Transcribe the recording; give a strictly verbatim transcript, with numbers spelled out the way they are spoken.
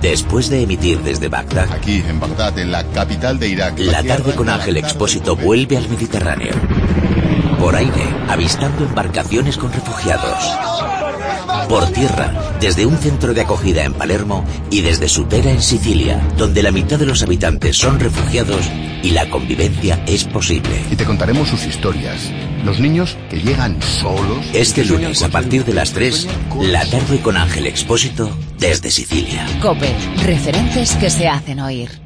Después de emitir desde Bagdad, aquí en Bagdad, en la capital de Irak, La tarde con Ángel Expósito vuelve al Mediterráneo. Por aire, avistando embarcaciones con refugiados. Por tierra, desde un centro de acogida en Palermo y desde Sutera en Sicilia, donde la mitad de los habitantes son refugiados y la convivencia es posible. Y te contaremos sus historias. Los niños que llegan solos. Este lunes, a partir de las tres, La tarde con Ángel Expósito desde Sicilia. COPE, referentes que se hacen oír.